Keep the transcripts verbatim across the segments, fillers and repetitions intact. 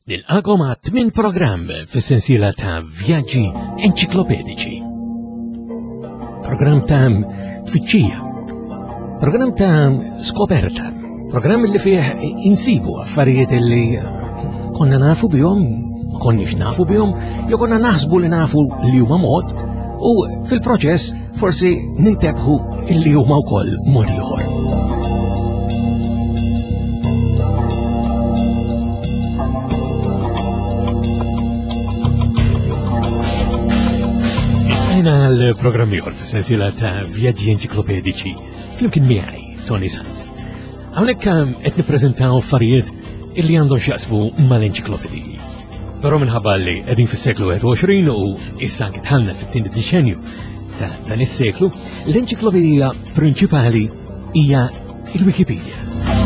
Nilqakom għat tmien programm fis-sensiela ta' vjaġġi enċiklopedici. Programm ta' tfittxija, programm ta' skoperta, programm li fih insibu affarijiet li konna nafu bihom, ma konniex nafu bihom, jew konna naħsbu li nafu li huma mod, u fil-proċess forsi nintebħu li huma wkoll mod ieħor. Għajna l-programm ieħor fis-sensiela ta' vjaġġi enċiklopedici flimkien miegħi Tony Sant. Hawnhekk qed nippreżentaw affarijiet illi għandhom x'jaqsmu mal-enċiklopediji. Però minħabba li qegħdin fis-seklu għoxrin u issa anke dħalna fit-tieni diċenju ta' dan is-seklu, l-enċiklopedija prinċipali hija il-Wikipedia.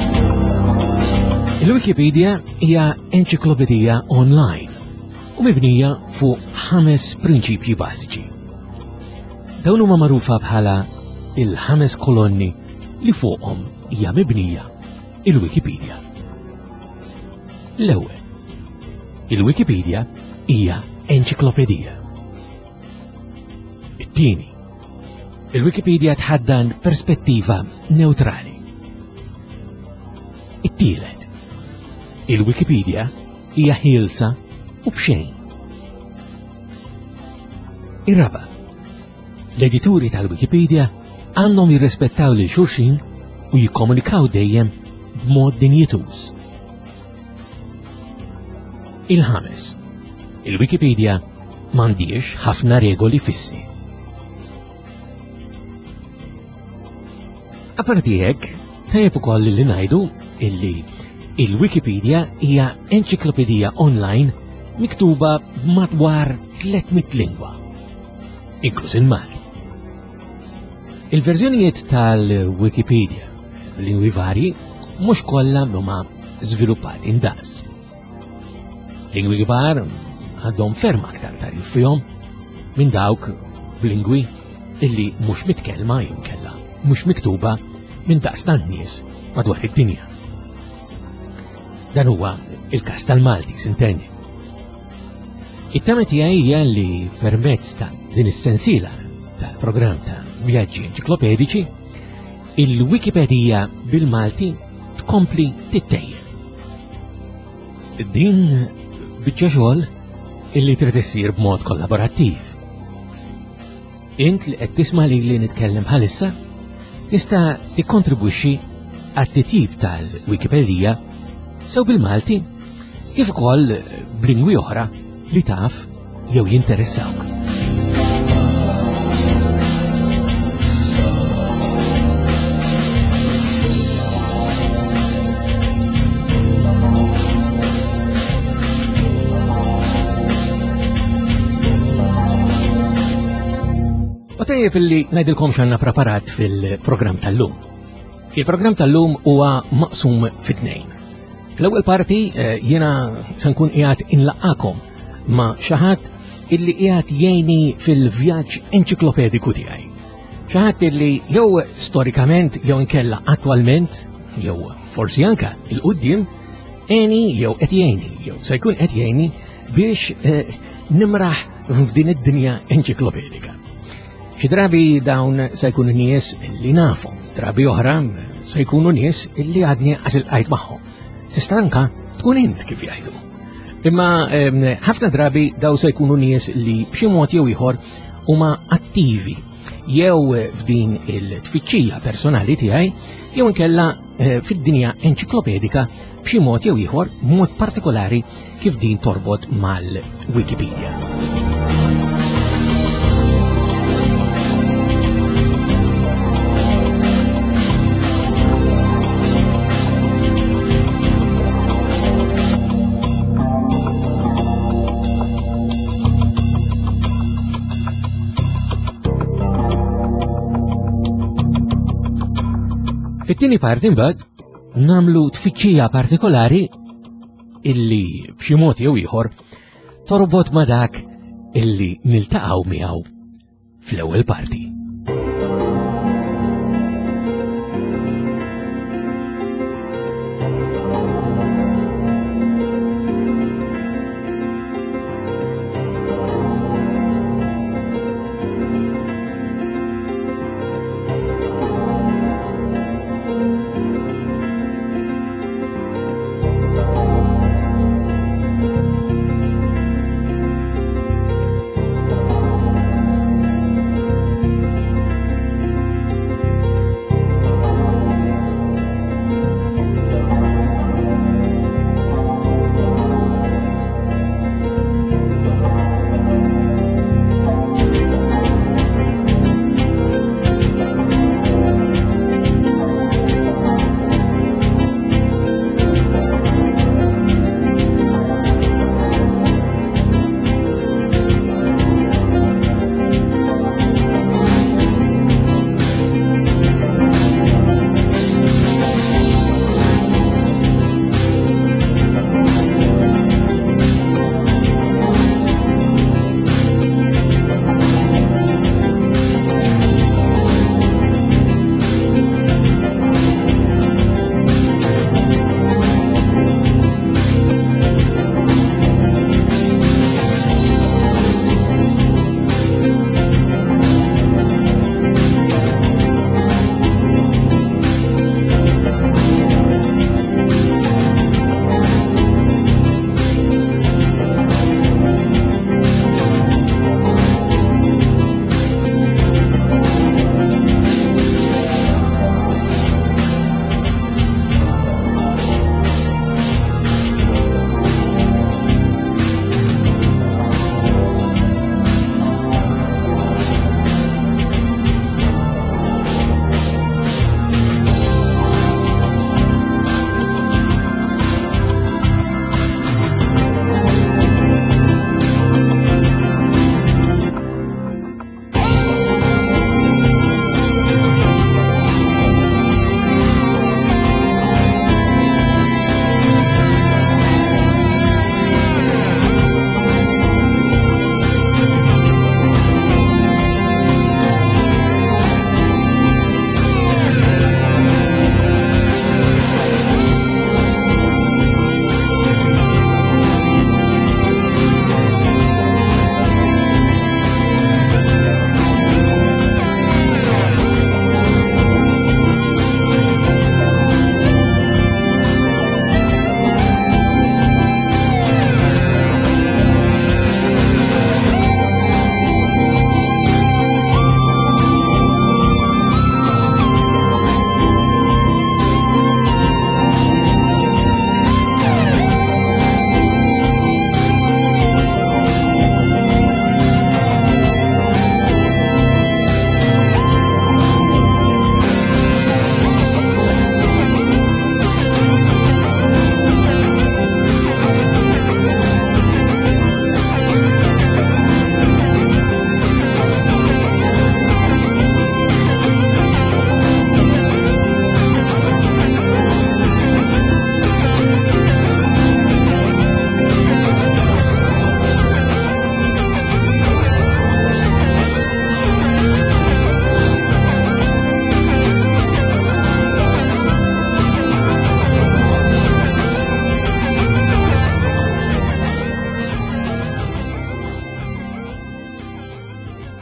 Il-Wikipedia hija enċiklopedija online u mibnija fuq ħames prinċipji bażiċi. Dawn huma magħrufa bħala il-ħames kolonni li fuqhom hija mibnija il-Wikipedia. L-ewwel, il-Wikipedia hija enċiklopedija. It-tieni, il-Wikipedia tħaddan perspettiva neutrali. It-tielet, il-Wikipedia hija ħielsa u b'xejn. Ir-raba', l-edituri tal-Wikipedia għandhom jirrispettaw lil xulxin u jikkomunikaw dejjem b'mod dinjituż. Il-ħames, il-Wikipedia m'għandix ħafna regoli fissi. Apparti hekk, tajjeb ukoll li ngħidu illi il-Wikipedia hija enċiklopedija online miktuba b'madwar tlietmit lingwa, inkluż il-Malti. Il-verżjonijiet tal-Wikipedia lingwi varji mhux kollha huma żviluppati indaqs. Lingwi kbar għandhom ferm aktar tarif fihom minn dawk b'lingwi illi mhux mitkellma jew kella mhux miktuba minn daqs tan-nies madwar id-dinja. Dan huwa il-każ tal-Malti, sintenni. It-tama tiegħi hija li permezz ta' din is-sensiela tal-programm ta' vjaġġi enċiklopedici, il-Wikipedia bil-Malti tkompli tittejjeb. Din biċċa xogħol illi trid issir b'mod kollaborattiv. Int li qed tisma' li li nitkellem bħalissa tista' tikkontribwixxi għat-titjib tal-Wikipedia sew bil-Malti kif ukoll b'lingwi oħra li taf jew jinteressawk. U tajjeb illi ngħidilkom x'għandna preparat fil-programm tal-lum. Il-programm tal-lum huwa maqsum fit-tnejn. Fl-ewwel parti jiena se nkun qiegħed inlaqakom ma' xi ħadd illi qiegħed jgħinni fil-vjaġġ enċiklopediku tiegħi. Xi ħadd illi jew storikament jew inkella attwalment jew forsi anke il-qudiem għeni jew qed jgħinni jew se jkun qed jgħinni biex nimraħ f'din id-dinja enċiklopedika. Xi drabi dawn se jkunu nies li nafu, drabi oħra se jkunu nies illi għadni għasilqajt magħhom. Tista' anke tkun int kif jgħidu. Imma ħafna drabi daw se jkunu nies li b'xi mod jew ieħor huma attivi jew f'din il-tfittxija personali tiegħi jew inkella fid-dinja enċiklopedika b'xi mod jew ieħor mod partikolari kif din torbot mal-Wikipedia. Fit-tieni parti mbagħad nagħmlu tfittxija partikolari illi b'xi mod jew ieħor torbot ma' dak illi niltaqgħu miegħu fl-ewwel parti.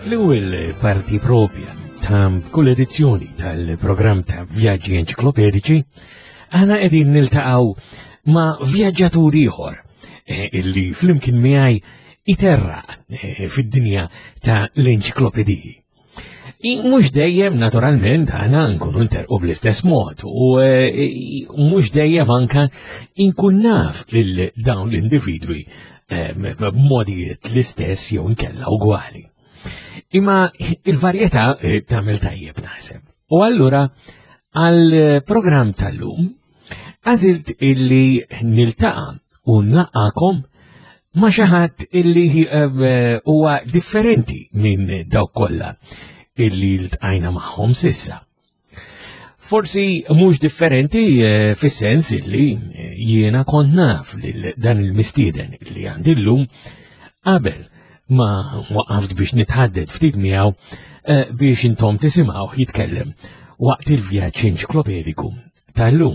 Fl-ewwel parti propja ta' kull edizzjoni tal-programm ta' vjaġġi enċiklopedici, aħna qegħdin niltaqgħu ma' vjaġġatur ieħor illi flimkien miegħi iterra fid-dinja ta' l-enċiklopediji. Mhux dejjem naturalment aħna nkunu nterqu bl-istess mod u mhux dejjem anke inkun naf lil dawn l-individwi b'modijiet l-istess jew inkella ugwali. Imma il-varjetà tagħmel tajjeb naħseb. U allura għall-programm tal-lum għażilt illi niltaqa' u nlaqgħakom ma' xi ħadd illi huwa differenti minn dawk kollha illi ltqajna magħhom sissa. Forsi mhux differenti fis-sens illi jiena kont naf lil dan il-mistieden li għandi llum qabel ma waqaft biex nitħadded ftit miegħu biex intom tisimgħu jitkellem waqt il-vjaġġ enċiklopediku tal-lum.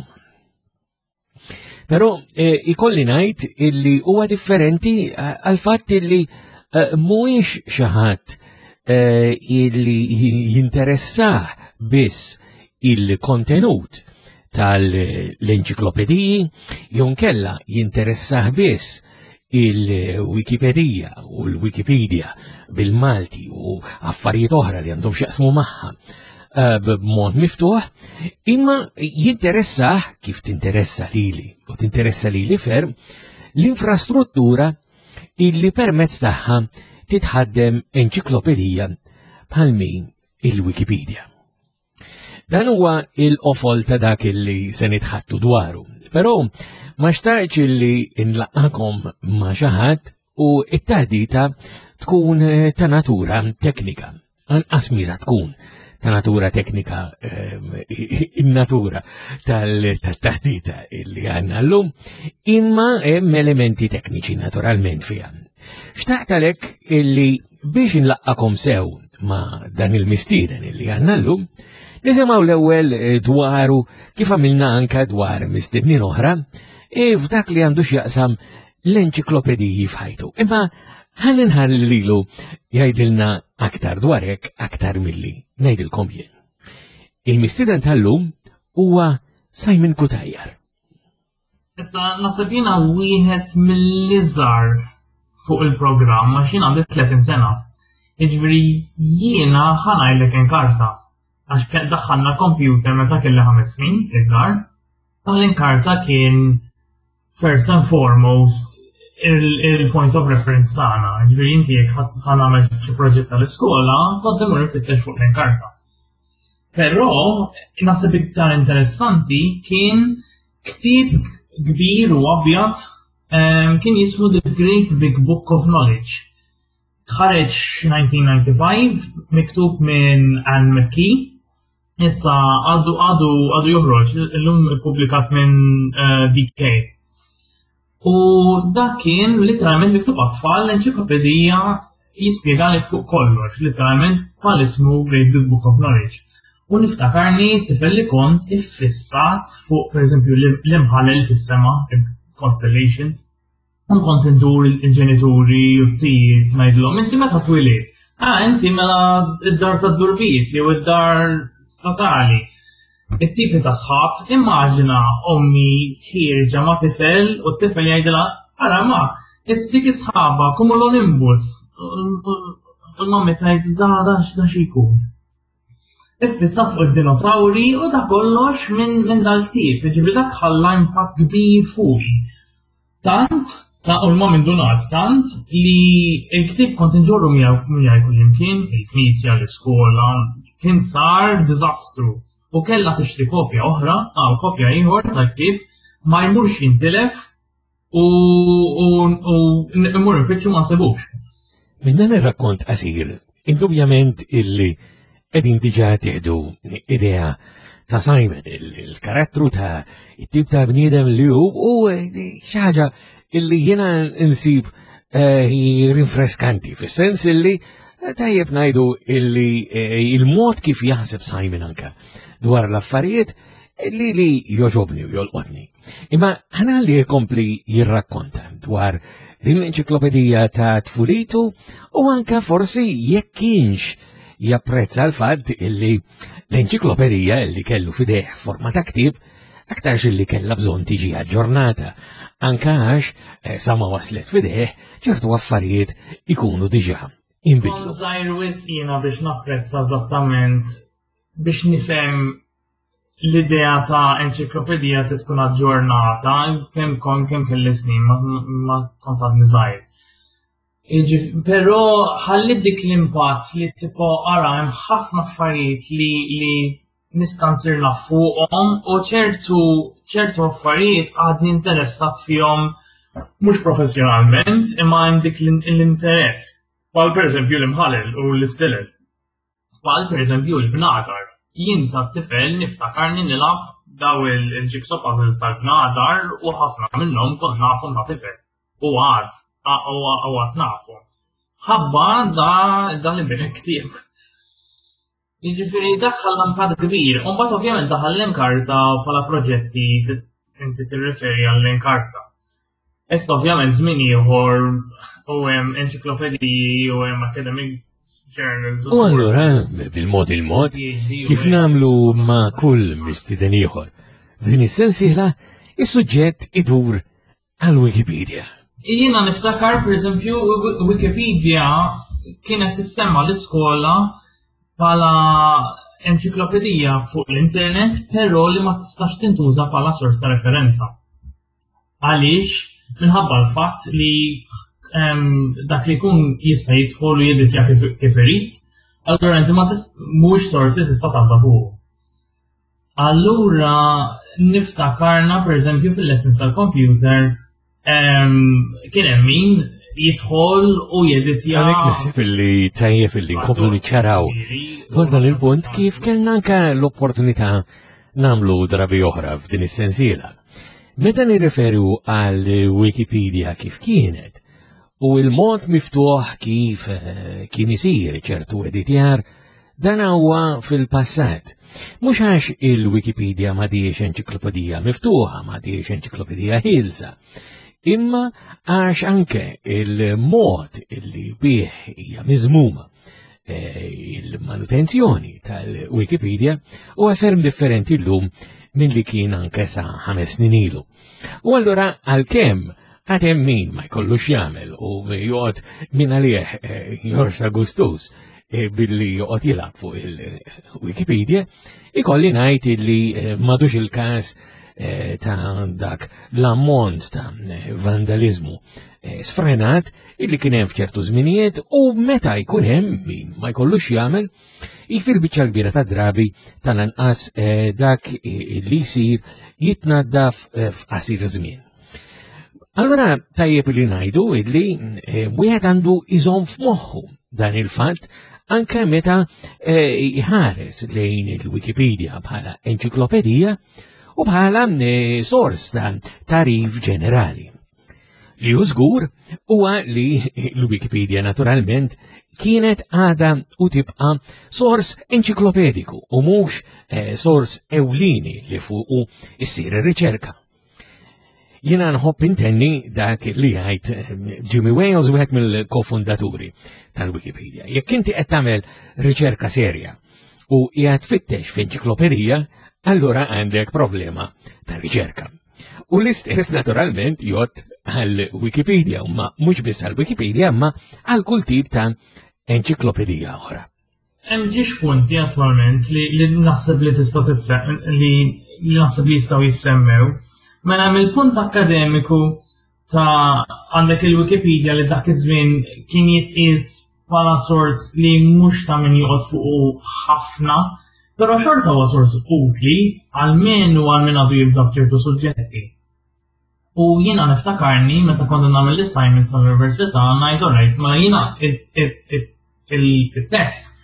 Però ikolli ngħid illi huwa differenti għal fatt illi mhuwiex xi ħadd illi jinteressah biss il-kontenut tal-enċiklopediji jew nkella jinteressah biss il-Wikipedija u l-Wikipedia bil-Malti u affarijiet oħra li għandhom x'jaqsmu magħha b'mod miftuħ, imma jinteressah kif tinteressa lili u tinteressa lili ferm l-infrastruttura illi permezz tagħha titħaddem enċiklopedija bħal min il-Wikipedia. Dan huwa il-qofol ta' dak illi se nitħattu dwaru, però ma xtaqx illi nlaqakom ma' xi ħadd u t-taħdita tkun ta' natura teknika. Anqas miża tkun ta' natura teknika in-natura tal-taħdita illi għandna llum, imma hemm elementi tekniċi naturalment fiha. Xtaqt għalhekk illi biex nlaqakom sew ma' dan il-mistieden illi għandna llum, nisimgħu l-ewwel dwaru kif għamilna anke dwar mistiednin oħra, e f'dak li għandu x'jaqsam l-enċiklopediji f'ħajtu. Imma ħalli nħarri lilu jgħidilna aktar dwar hekk aktar milli ngħidilkom jien. Il-mistieden tal-lum huwa Simon Kutajjar. Issa naħseb jiena wieħed mill-iżgħar fuq il-programm għax jien għandi tletin sena. Jiġifieri jiena ħanajlek inkarta għax daħħalna kompjuter meta kelli ħames snin il-gar. L-inkarta kien first and foremost il-point of reference tagħna. Ġifieri inti jekk ħanagħmel xi proġett tal-iskola, kont imur nfittex fuq l-inkarta. Però naħseb iktar interessanti kien ktieb kbir u abjad kien jismu The Great Big Book of Knowledge. Ħareġ nineteen ninety-five miktub minn Anne McKee. Issa għadu għadu għadu joħroġ, l-lum publikat minn D K. U dak kien literalment miktub għatfall l-enċiklopedija jispjegalek fuq kollox, literalment bħal ismu Great Big Book of Knowledge. U niftakarni tifel li kont iffissat fuq, per eżempju, l-imħallel fis-sema, constellations, u kont indur il-ġenituri u t-sijiet ngħidilhom inti meta twieled. Ah, inti mela id-dar tad-durbis jew id-dar totali. It-tipi ta' sħab, immaġina ommi ħirġa ma' tifel u t-tifel jgħidilha, ara ma, dik isħaba cumulonimbus. U l-mammi tgħid da da xi jkun. Iffissa fuq id-dinosawri u da kollox minn dal-ktieb, jiġifieri dak ħalla impatt kbir fuqi. Tant, ta' u l-mom indunat tant li l-ktieb kont inġorru miegħi kull imkien, il-knisja, l-iskola, kien sar diżastru. U kellha tixtri kopja oħra, għal kopja ieħor tal-ktieb ma jmurx jintilef u mmur infittxu ma nsibux. Minn dan ir-rakkont qasir, indubjament illi qegħdin diġà tieħdu idea ta' Simon, il-karattru ta' it-tip ta' bniedem li hu u xi ħaġa illi jiena insib rinfreskanti fis-sens illi tajjeb ngħidu illi il-mod kif jaħseb Simon anke dwar l-affarijiet li li joġobni u jolqotni. Imma ħanalli jkompli jirrakkonta dwar din l-enċiklopedija ta' tfulitu u anka forsi jekk kienx japprezza l-fatt illi l-enċiklopedija illi kellu fideħ forma ta' ktib aktarx illi kella bżonn tiġi aġġornata anka għax sama waslet fideħ ċertu affarijiet ikunu diġà inbidlu. Żgħir wisq jiena biex napprezza eżattament biex nifhem l-idea ta' enċiklopedija tkun aġġornata kemm kon kemm kelli snin ma kont għadni żgħir. Però ħalli dik l-impatt li tipo ara hemm ħafna affarijiet li li nista' nsir naf fuqhom u ċertu ċertu affarijiet għadni interessat fihom mhux professjonalment imma hemm dik l-interess. Bħal pereżempju l-imħallel u l-istilel. Bħal pereżempju l-bnadar. Jien ta' tifel niftakarni nilab daw il-jigsaw puzzles tal-bnadar u ħafna minnhom kont nafhom ta' tifel. U għad, u għad nafhom. Ħabba da li bieħ ktieb. Jiġifieri dak ħallam kad kbir, u mbagħad ovvjament daħallem karta bħala proġetti inti tirriferi għall-inkarta. Issa ovvjament żmien ieħor u hemm enċiklopediji u hemm academic journals. U allura bil-mod il-mod kif nagħmlu ma' kull mistieden ieħor. F'din is-sensiela is-suġġett idur għall-Wikipedia. Jiena niftakar pereżempju Wikipedia kienet tissemma l-iskola bħala enċiklopedija fuq l-internet, però li ma tistax tintuża bħala sors ta' referenza. Għaliex minħabba l-fatt li dak li jkun jista' jidħol u jeditja kif irid, allura inti ma mhux sorsi tista' tabba fuq. Allura niftakarna pereżempju fil-lessons tal-computer kien hemm min jidħol u jeditja. Għalhekk naħseb illi tajjeb illi nkomplu niċċaraw dwar dan il-punt kif kellna anke l-opportunità nagħmlu drabi oħra f'din is-sensiela. Meta nirreferu għal Wikipedia kif kienet u il-mod miftuħ kif kien isir ċertu editjar, dan huwa fil-passat. Mhux għax il-Wikipedia ma diex enċiklopedija miftuħa, ma diex enċiklopedija ħilsa, imma għax anke il-mod illi bih hija miżmuma il-manutenzjoni tal-Wikipedia u ferm differenti llum minn li kien anke sa ħames snin ilu. U allura għalkemm għatem min ma jkollux jagħmel u joqgħod minn għalih jorsa gustus billi joqgħod jilgħab fuq il-Wikipedia, ikolli ngħid li m'għadux il-każ ta' dak l-ammont ta' vandalizmu sfrenat illi kien hemm f'ċertu żminijiet u meta jkun hemm min ma jkollux jagħmel jifir biċċa kbira ta' drabi tal-anqas dak li jsir jitnaddaf f'qasir żmien. Allora tajjeb li ngħidu illi wieħed għandu iżomm f'moħħu dan il-fatt anke meta jħares lejn il-Wikipedia bħala enċiklopedija u bħala sors ta' tarif ġenerali. Li hu żgur huwa li l-Wikipedia naturalment kienet għada u tibqa sors enċiklopediku u mhux sors ewlieni li fuqu issir ir-riċerka. Jiena nħobb intenni dak li jgħid Jimmy Wales wieħed mill-kofundaturi tal-Wikipedia. Jekk inti qed tagħmel riċerka serja u qiegħed tfittex f'enċiklopedija, allura għandek problema ta' riċerka. U l-istess naturalment jgħod għal-Wikipedia, ma mhux biss għal-Wikipedia, ma għal kull tip ta' enċiklopedija oħra. Hemm ġiex punti attwalment li naħseb li tista' li naħseb li jistgħu jissemmew. Mela hemm il-punt akademiku ta' għandek il-Wikipedia li dak iż-żmien kien jitqies bħala sors li mhux ta' min joqgħod fuqu ħafna, però xorta huwa sors utli għal min u għal min għadu jibda f'ċertu suġġetti. U jiena niftakarni meta kont nagħmel l-assignments tal-università ngħid orajt ma jiena il-test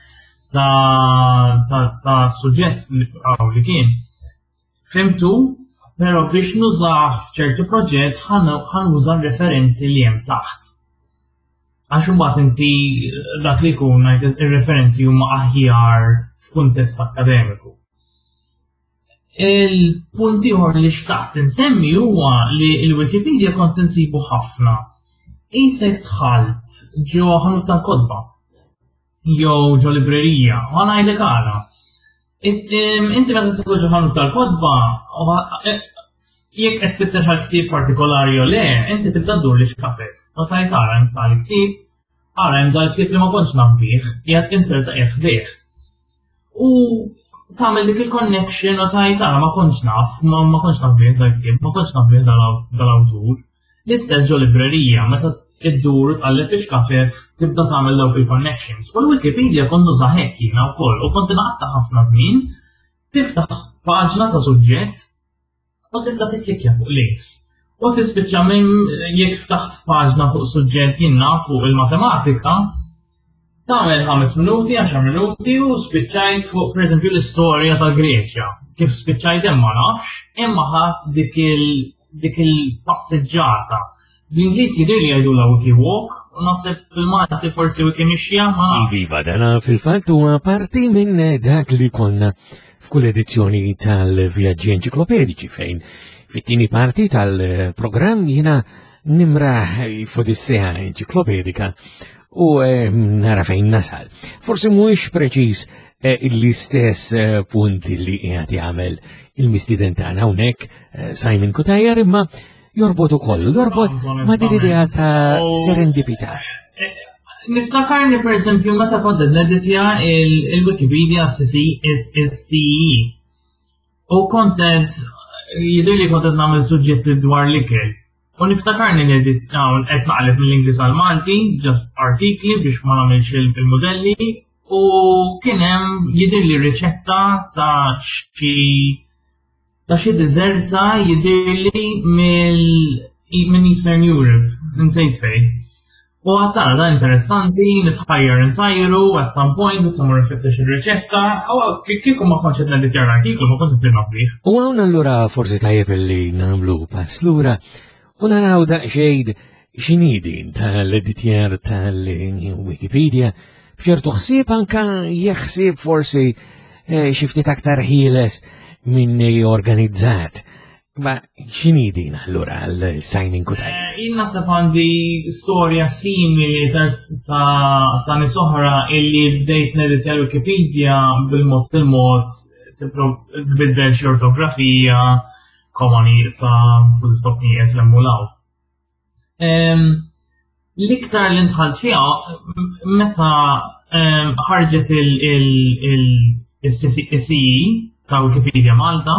ta' suġġett li kien fimtu, però biex nużah f'ċertu proġett ħanuża referenzi li hemm taħt. Għax imbagħad inti dak li jkun ngħid ir-referenzi huma aħjar f'kuntest akademiku. Il-punt ieħor li xtaqt insemmi huwa li l-Wikipedia kont insibu ħafna. Isek tħalt ġo ħanut tal-kodba jew ġo librerija, ma ngħidlek għala. Inti meta tidħol ġo ħanut tal-kodba, jekk qed tfittex għal ktieb partikolari jew le, inti tibda ddur li x'kafef. U tajt ara hemm tal-ktieb, ara hemm dal-ktieb li ma kontx naf bih, qiegħed inserta qiegħed bih. U tagħmel dik il-connection u tajt ara ma kontx naf, ma kontx naf bih dal-ktieb, ma kontx naf bih dal-awtur. L-istess ġo librerija, meta id-dur tqalleb ix-kafef tibda tagħmel dawk il-connections. U l-Wikipedia kont nuża hekk jiena wkoll u kont ingħatta ħafna żmien tiftaħ paġna ta' suġġett u tibda tikklikkja fuq links. U tispiċċa minn jekk ftaħt paġna fuq suġġett jiena fuq il-matematika tagħmel ħames minuti, għaxar minuti u spiċċajt fuq pereżempju l-istorja tal-Greċja. Kif spiċċajt hemm ma nafx, imma ħadd dik il- dik il-passeggiata. Bl-Ingliż jidher li jgħidu la wiki walk, u naħseb il-Malti forsi wiki mixja ma nafx. Iva, dana fil-fatt huwa parti minn dak li konna f'kull edizzjoni tal-vjaġġi enċiklopedici fejn fit-tieni parti tal-programm jiena nimra f'odissea enċiklopedika u nara fejn nasal. Forsi mhuwiex preċiż l-istess punti li qiegħed jagħmel il-mistiden tagħna hawnhekk Simon Kutajer imma jorbot ukoll, jorbot ma' din idea ta' serendipità. Niftakarni pereżempju meta kont qed neditja il-Wikipedia S C E. U kont qed jidher li kont qed nagħmel suġġetti dwar l-ikel. U niftakarni nedit qed naqleb mill-Ingliż għal Malti, just artikli biex ma nagħmilx il-modelli u kien hemm jidher li riċetta ta' xi ta' xi diżerta jidhirli minn Eastern Europe, nsejt fejn. U għattara da' interessanti, nitħajjar insajru, at some point, nisamur nfittex il-riċetta, u kieku ma konċ qed neditja l-artiklu, ma kont insir naf bih. U hawn allura forsi tajjeb li nagħmlu pass lura u naraw daqsxejn x'inidin tal-editjar tal-Wikipedia b'ċertu ħsieb anke jeħsieb forsi xi ftit aktar ħieles minni organizzat. Ma x'inidin allura għal-Simon Kutajer? Jien naħseb għandi storja simili ta' nies oħra illi bdejt neditja l-Wikipedia bil-mod il-mod tbiddel xi ortografija, koma nieqsa, full stop nieqes l-emmulaw. L-iktar li ntħalt fiha meta ħarġet il-C E ta' Wikipedia Malta,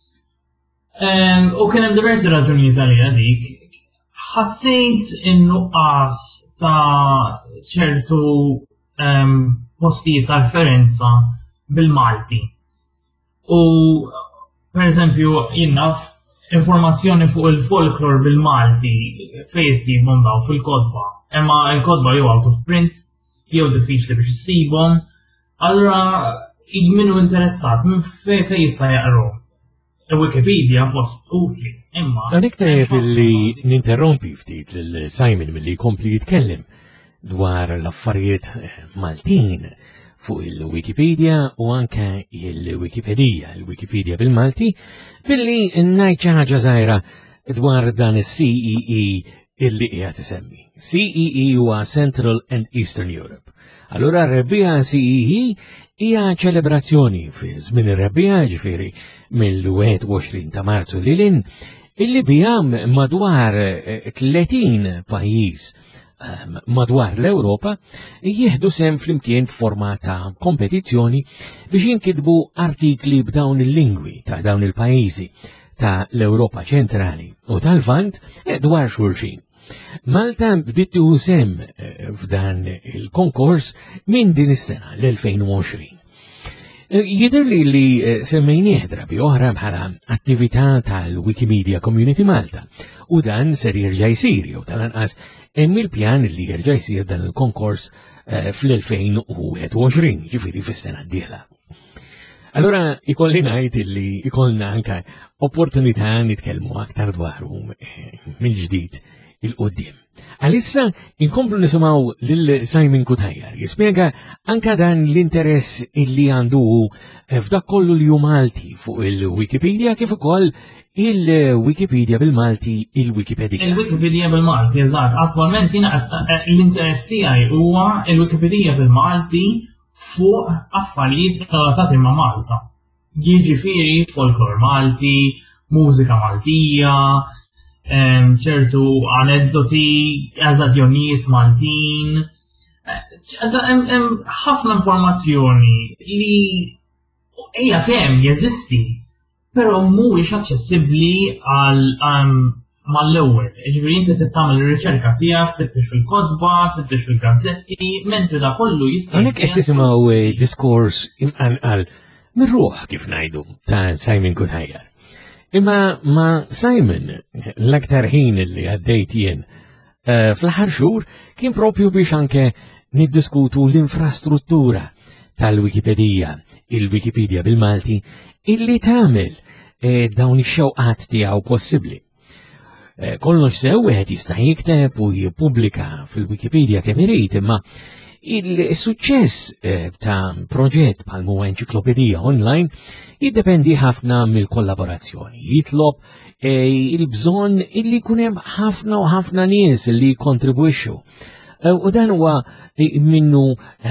u kien hemm diversi raġunijiet għalija dik, ħassejt in-nuqqas ta' ċertu postijiet ta' referenza bil-Malti. U pereżempju jien naf informazzjoni fuq il-folklore bil-Malti fejn isibhom daw fil-kodba. Imma l-kodba jew out of print, jew diffiċli biex issibhom. Allura minnu interessat minn fejn fejn jista' jaqru. Il-Wikipedia post utli, imma. Għanik tajjeb li ninterrompi ftit lil-Simon milli jkompli jitkellem dwar l-affarijiet Maltin fuq il-Wikipedia u anke il-Wikipedia, il-Wikipedia bil-Malti, billi ngħid xi ħaġa żgħira dwar dan is-C E E illi qiegħed isemmi. C E E huwa Central and Eastern Europe. Allura r-rebbieħa C E E hija ċelebrazzjoni fi żmien ir-rebbieħa ġifieri mill-ewwel u għoxrin ta' Marzu lilin illi biha madwar tletin pajjiż madwar l-Ewropa jieħdu sem flimkien f'forma ta' kompetizzjoni biex jinkitbu artikli b'dawn il-lingwi ta' dawn il-pajjiżi ta' l-Ewropa ċentrali u tal-Lvant dwar xulxin. Malta bdiet tieħu sem f'dan il-konkors minn din is-sena l-elfejn u għoxrin. Jidher li li semmejnieh drabi oħra bħala attività tal-Wikimedia Community Malta u dan ser jerġa' jsir jew tal-anqas hemm il-pjan li jerġa' jsir dan il-konkors fl-elfejn u wieħed u għoxrin, ġifieri fis-sena d-dieħla. Allora ikolli ngħid li ikollna anke opportunità nitkellmu aktar dwarhom mill-ġdid il-qudiem. Għalissa inkomplu nisimgħu lil Simon Kutajjar jispjega anka dan l-interess illi għandu f'dak kollu li hu Malti fuq il-Wikipedia kif ukoll il-Wikipedia bil-Malti il-Wikipedia. Il-Wikipedia bil-Malti, eżatt. Attwalment jiena l-interess tiegħi huwa il-Wikipedia bil-Malti fuq affarijiet relatati ma' Malta. Jiġifieri folklor Malti, mużika Maltija, ċertu aneddoti, eżazzjonijiet Maltin. Hemm ħafna informazzjoni li hija hemm jeżisti, però mhuwiex aċċessibbli għal mal-ewwel. Ġifieri inti trid tagħmel ir-riċerka tiegħek, tfittex fil-kotba, tfittex fil-gazzetti, mentri da kollu jista' Hawnhekk qed tisimgħu diskors imqanqal mir-ruħ kif ngħidu ta' Simon Kutajjar. Imma ma' Simon l-aktar ħin li għaddejt jien fl-aħħar xhur kien propju biex anke niddiskutu l-infrastruttura tal-Wikipedia, il-Wikipedia bil-Malti, illi tagħmel dawn ix-xewqat tiegħu possibbli. Kollox sew wieħed jista' jikteb u jippubblika fil-Wikipedia kemm irid, imma il-suċċess ta' proġett bħal huwa enċiklopedija online jiddependi ħafna mill-kollaborazzjoni. Jitlob il-bżonn illi jkun hemm ħafna u ħafna nies li jkontribwixxu. U dan huwa minnu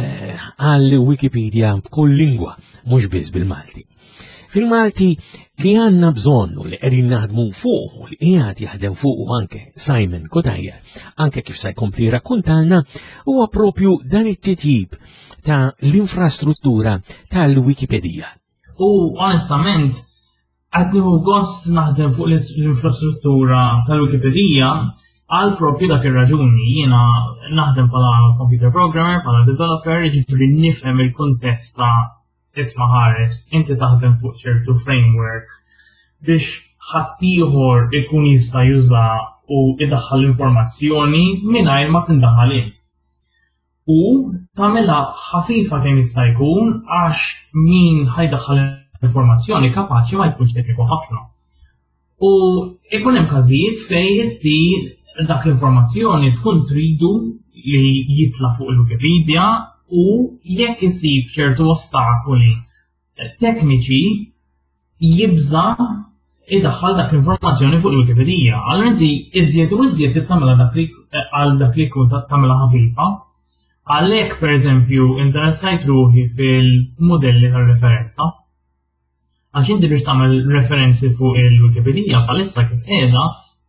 għal Wikipedia b'kull lingwa, mhux biss bil-Malti. Fil-Malti li għandna bżonnu li qegħdin naħdmu fuq u li qiegħed jaħdem fuq anke Simon Kutajjar, anke kif se jkompli rakkuntalna, huwa propju dan it-titjib ta' l-infrastruttura tal-Wikipedia. U onestament, qed nieħu gost naħdem fuq l-infrastruttura tal-Wikipedia għal propju dak ir-raġuni. Jiena naħdem bħala computer programmer, bħala developer, ġifieri nifhem il-kuntest ta' isma' ħares, inti taħdem fuq ċertu framework biex ħaddieħor ikun jista' juża u idaħħal l-informazzjoni mingħajr ma tindaħħal int. U tagħmilha ħafifa kemm jista' jkun għax min ħajdaħħal l-informazzjoni kapaċi ma jkunx tekniku ħafna. U ikun hemm każijiet fejn inti dak l-informazzjoni tkun tridu li jitla fuq il-Wikipedia u jekk isib ċertu ostakoli tekniċi jibża idaħħal dak l-informazzjoni fuq il-Wikipedia. Allura inti iżjed u iżjed tagħmilha għal dak li jkun tagħmilha ħafifa. Għalhekk pereżempju interessajt ruħi fil-modelli tar-referenza. Għax inti biex tagħmel referenzi fuq il-Wikipedia bħalissa kif qiegħda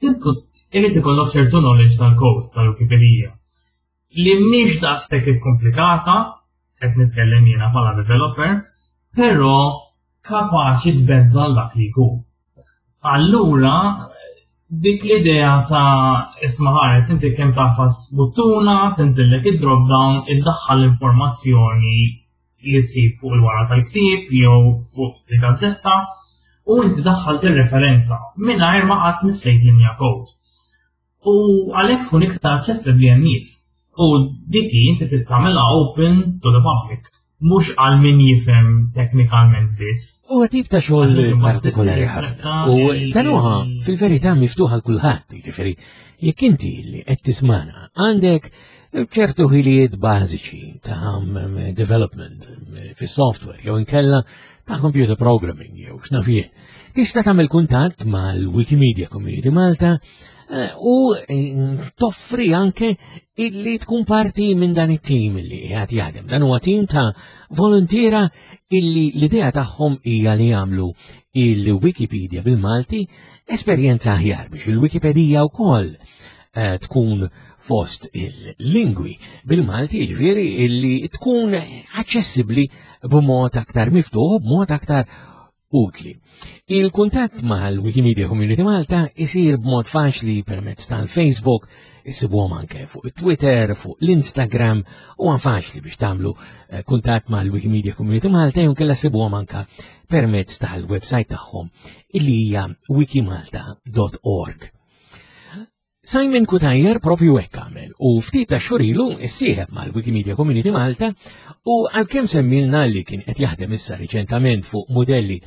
irid ikollok ċertu knowledge tal-kod tal-Wikipedia. Li mhix daqshekk komplikata, qed nitkellem jiena bħala developer, però kapaċi tbeżżal dak li jkun. Allura dik l-idea ta' isma' ħares inti kemm tafas buttuna, tinżillek id-drop down, iddaħħal l-informazzjoni li ssib fuq il-wara tal-ktieb jew fuq il-gazzetta u inti daħħalt ir-referenza mingħajr ma qatt missejt linja kod. U għalhekk tkun iktar aċċessibbli għan-nies. U dikki inti tittamela open to the public, mhux għal min jifhem teknikalment biss. U tip ta' xogħol partikolari ħafna. U dan huwa fil-verità miftuħ għal kulħadd, jiġifieri jekk inti li qed tismana għandek ċertu ħiliet bażiċi ta' development fis-software jew inkella ta' computer programming jew x'naf jien. Tista' tagħmel kuntatt mal-Wikimedia Community Malta u toffri anke illi tkun parti minn dan it-tim illi qed jaħdem. Dan huwa tim ta' volontiera illi l-idea tagħhom hija li jagħmlu il-Wikipedia bil-Malti esperjenza aħjar biex il-Wikipedia wkoll tkun fost il-lingwi bil-Malti, ġifieri illi tkun aċċessibbli b'mod aktar miftuħ, b'mod aktar utli. Il-kuntatt mal-Wikimedia Community Malta isir b'mod faċli permezz tal-Facebook, issibuhom anke fuq it-Twitter, fuq l-Instagram, u għan faċli biex tagħmlu kuntatt mal-Wikimedia Community Malta jew kella sibuhom anke permezz tal-website tagħhom illi hija wikimalta dot org. Simon Kutajjar propju hekk għamel u ftit ta' xurilu issieħeb mal-Wikimedia Community Malta u għalkemm semmilna li kien qed jaħdem issa riċentament fuq modelli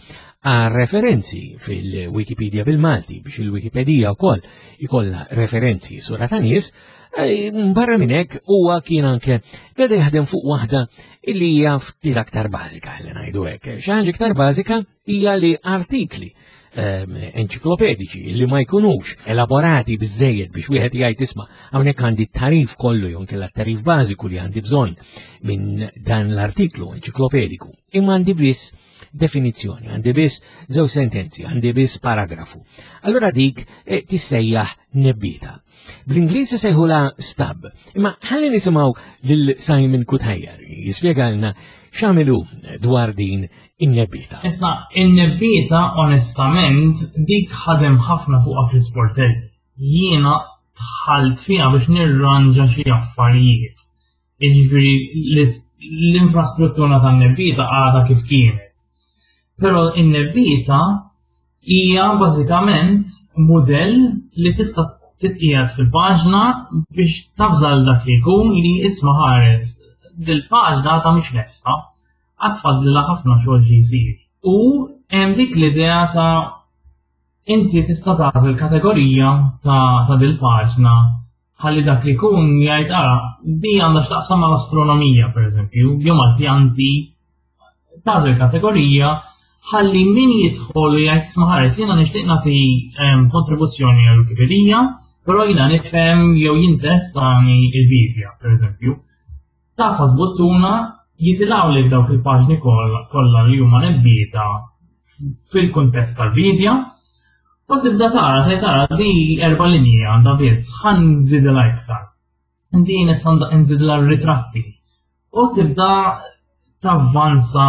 għal referenzi fil-Wikipedia bil-Malti biex il-Wikipedia wkoll ikollha referenzi sura ta' nies, barra minn hekk huwa kien anke beda jaħdem fuq waħda illi hija ftit aktar bażika li ngħidu hekk. Xi ħaġa iktar bażika hija li artikli enċiklopedici li ma jkunux elaborati biżejjed biex wieħed jgħid isma' hawnhekk għandi tarif kollu jew kella tarif bażiku li għandi bżonn minn dan l-artiklu enċiklopediku. Imma għandi biss definizzjoni, għandi biss żew sentenzi, għandi biss paragrafu. Allura dik tissejjaħ nebbita. Bl-Ingliż isejħula stab. Imma ħalli nisimgħu lil Simon Kutajjar jispjegalna x'għamilu dwar din in-nebbita. Issa, in-nebbita onestament dik ħadem ħafna fuq Chris Portell. Jiena tħalt fiha biex nirranġa xi affarijiet. Jiġifieri l-infrastruttura tan-nebbita għadha kif kienet. Però in-nebbita hija bażikament mudell li tista' titqiegħed fil-paġna biex tafżal dak li jkun li isma' ħares. Dil-paġna ta' mhix lesta. Għatfadlila ħafna xogħol xi jsir. U hemm dik l-idea ta' inti tista' tagħżel kategorija ta' ta' dil-paġna ħalli dak li jkun jgħid ara di għandha x'taqsam mal-astronomija pereżempju, jew mal-pjanti, tagħżel kategorija ħalli min jidħol u jgħid isma' ħares jiena nixtieq nagħti kontribuzzjoni għal Wikipedia, però jiena nifhem jew jinteressani l-Bibja pereżempju. Tafas buttuna jitilaw li dawk il-paġni kollha li huma nebbita fil-kuntest tal-Bibja, u tibda tara tgħid tara di erba' linji għandha biss, ħan nżidilha iktar. Di nista' nżidilha r-ritratti. U tibda tavvanza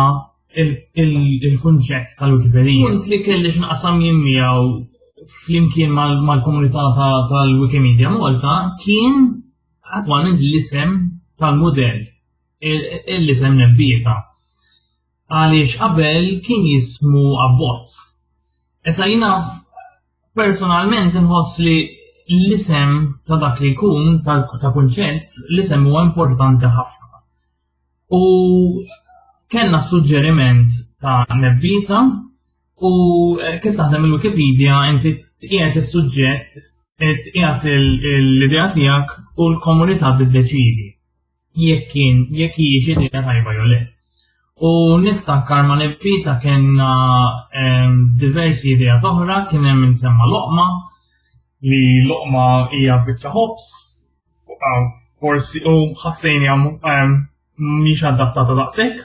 il-kunċett tal-Wikipedia. Punt li kelli x'naqsam jien miegħu flimkien mal-komunità tal-Wikimedia Malta kien attwalment l-isem tal-mudell. Il-isem nebbita. Għaliex qabel kien jismu abbozz. Issa jiena personalment inħoss li l-isem ta' dak li jkun ta' kunċett l-isem huwa importanti ħafna. U kellna suġġeriment ta' nebbita u kif taħdem il-Wikipedia inti tqiegħed is-suġġett tqiegħed l-idea tiegħek u l-komunità tiddeċiedi jekk kien jekk hijiex idea tajba jew le. U niftakar ma' nebbita kellna diversi idea oħra, kien hemm insemma loqma li loqma hija biċċa ħobs forsi u ħassejnija mhix adattata daqshekk.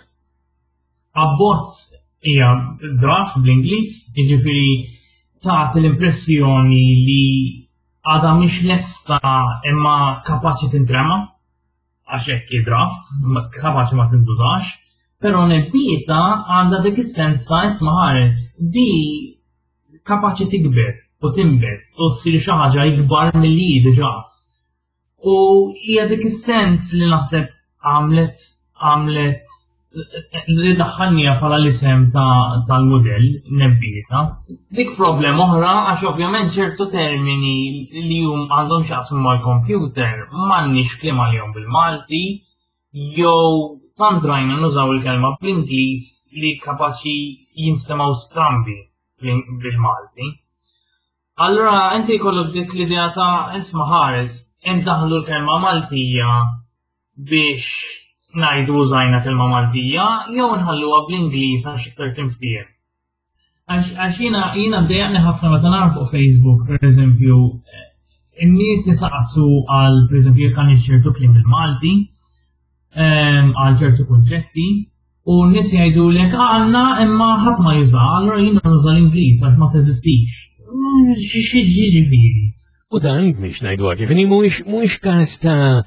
Abbozz hija draft bl-Ingliż, jiġifieri tagħti l-impressjoni li għadha mhix lesta imma kapaċi tintrema. Għax hekk draft, kapaċi ma tintużax, però nebbita għandha dik is-sens ta' isma' ħares di kapaċi tikber u timbet u ssir xi ħaġa ikbar milli diġà. U hija dik is-sens li naħseb għamlet għamlet li daħħalnija bħala l-isem tal-mudell nebbita. Dik problema oħra għax ovvjament ċertu termini li hum għandhom x'jaqsmu mal-computer m'għandniex kliem għalihom bil-Malti jew tant rajna nużaw il-kelma bl-Ingliż li kapaċi jinstemaw strambi bil-Malti. Allura inti jkollok dik l-idea ta' isma' ħares hemm daħlu l-kelma Maltija biex ngħidu użajna kelma Maltija jew nħalluha bl-Ingliż għax iktar kien ftehim. Għax jiena jiena bdejjaqni ħafna meta nara fuq Facebook, pereżempju, in-nies isaqsu għal pereżempju jekk għandix ċertu kliem bil-Malti, għal ċertu kunċetti, u n-nies jgħidulek għandna imma ħadd ma juża, allura jiena nuża l-Ingliż għax ma teżistix. Xi ġifieri. U dan biex ngħiduha kif inhi mhuwiex każ ta'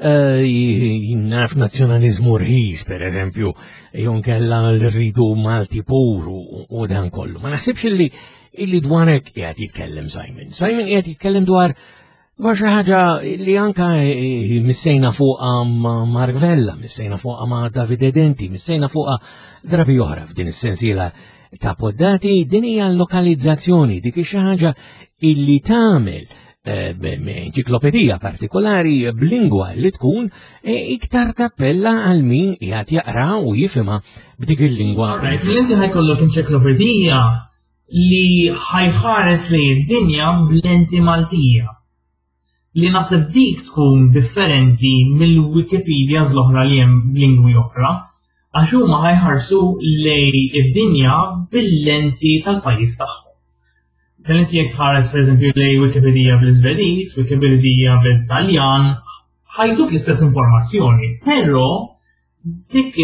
jinnaf nazzjonaliżmu rħis, per eżempju, jon kella l-rridu Malti puru u dan kollu. Ma naħsibx illi illi dwarek qiegħed jitkellem Simon. Simon qiegħed jitkellem dwar dwar xi ħaġa li anka missejna fuqha ma' Mark Vella, missejna fuqha ma' Davide Denti, missejna fuqha drabi oħra f'din is-sensiela ta' poddati, din hija l-lokalizzazzjoni dik xi ħaġa illi tagħmel b'enċiklopedija partikolari b'lingwa li tkun iktar tappella għal min qiegħed jaqra u jifhimha b'dik il-lingwa. Inti ħajkollok enċiklopedija li ħajħares li d-dinja b'lenti Maltija. Li naħseb dik tkun differenti mill-Wikipedia l-oħra li hemm b'lingwi oħra, għax huma ħajħarsu lej id-dinja bil-lenti tal-pajjiż tagħhom. Inti jekk tħares pereżempju lej Wikipedia bl-Iżvediż, Wikipedia bil-Taljan, ħajduk l-istess informazzjoni, però dik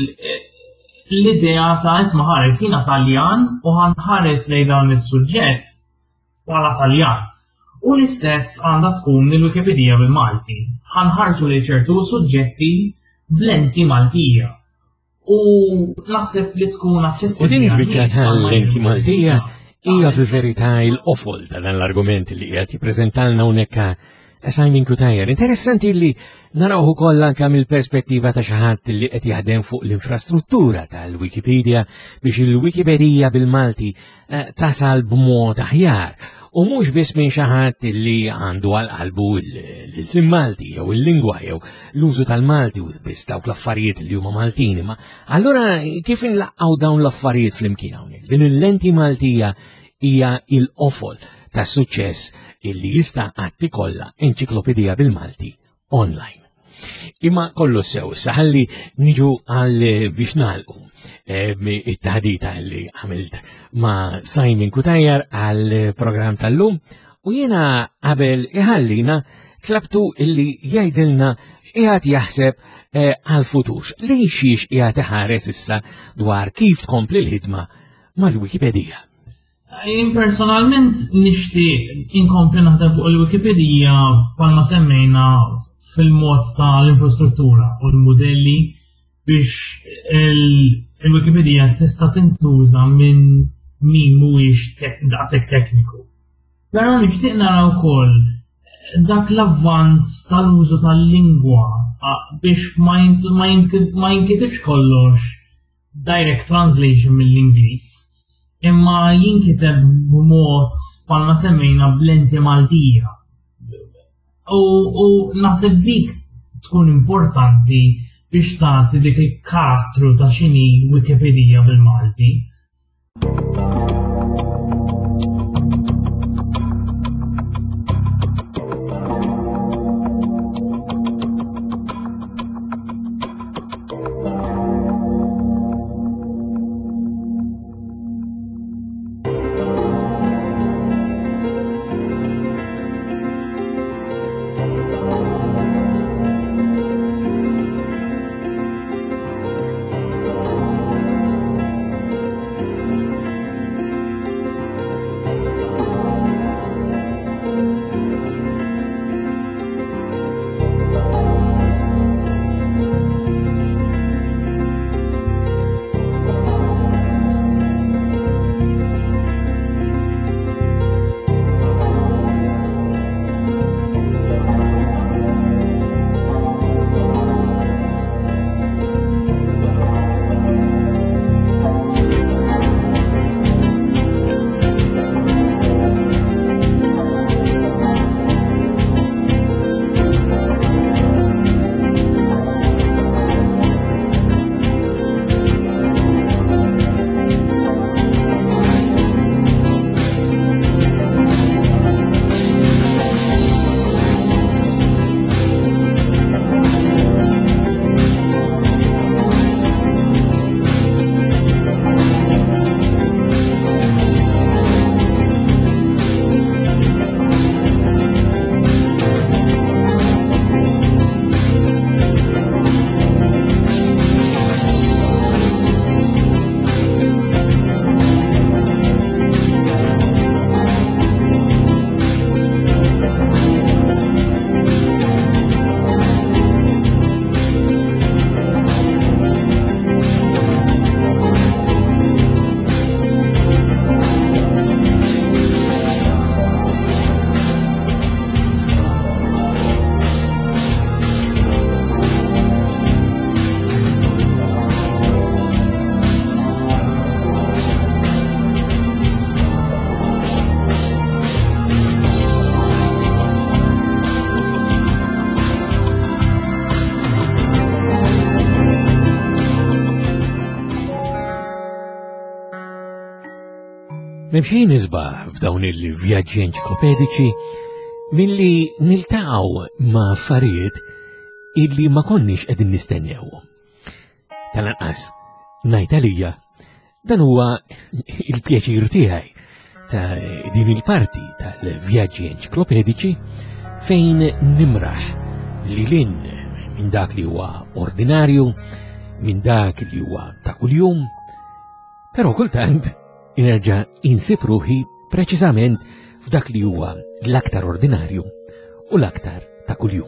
l-idea ta' isma' ħares jiena Taljan u ħanħares lej dan is-suġġett bħala Taljan. U l-istess għandha tkun il-Wikipedia bil-Malti. Ħanħarsu lejn ċertu suġġetti b'lenti Maltija. U naħseb li tkun aċċessibbli. U din il-biċċa tal-lenti Maltija hija fil-verità l-qofol ta' dan l-argument li qed jippreżentalna hawnhekk Simon Cutajar. Interessanti li naraw ukoll anke mill-perspettiva ta' xi ħadd li qed jaħdem fuq l-infrastruttura tal-Wikipedia biex il-Wikipedia bil-Malti tasal b'mod aħjar. U mhux biss minn xi ħadd li għandu għal qalbu l-sim Malti jew il-lingwa jew l-użu tal-Malti u biss dawk l-affarijiet li huma Maltini, ma allura kif inlaqqgħu dawn l-affarijiet flimkien hawnhekk? Din il-lenti Maltija hija l-qofol tas-suċċess illi jista' għatti kollha enċiklopedija bil-Malti online. Imma kollu sew saħalli niġu għal biex nagħlqu it-taħdita li għamilt ma' Simon Cutajar għal program tal-lum u jiena qabel iħallina tlabtu illi jgħidilna x'qiegħed jaħseb għal-futur li xiex qiegħed iħares issa dwar kif tkompli l-ħidma mal-Wikipedia. Jien personalment nixtieq inkompli naħdem fuq il-Wikipedia bħalma semmejna fil-mod tal-infrastruttura u l-modelli biex il-Wikipedia tista' tintuża minn min mhuwiex daqshekk tekniku. Però nixtieq nara wkoll dak l-avvanz tal-użu tal-lingwa biex ma jinkitibx kollox direct translation mill-Ingliż, imma jinkiteb b'mod bħalma semmejna b'lenti Maltija. U naħseb dik tkun importanti biex tagħti dik il-karattru ta' x'inhi Wikipedia bil-Malti. M'hemmx nisba' f'dawn il-vjaġġi enċiklopedici milli niltaqgħu ma' affarijiet illi ma konniex qegħdin nistennew. Tal-anqas ngħid għalija dan huwa il-pjaċir tiegħi ta' din il-parti tal-vjaġġi enċiklopedici fejn nimraħ lilin minn dak li huwa ordinarju, minn dak li huwa ta' kuljum, però kultant inerġa' insib ruħi preċiżament f'dak li huwa l-aktar ordinarju u l-aktar ta' kuljum.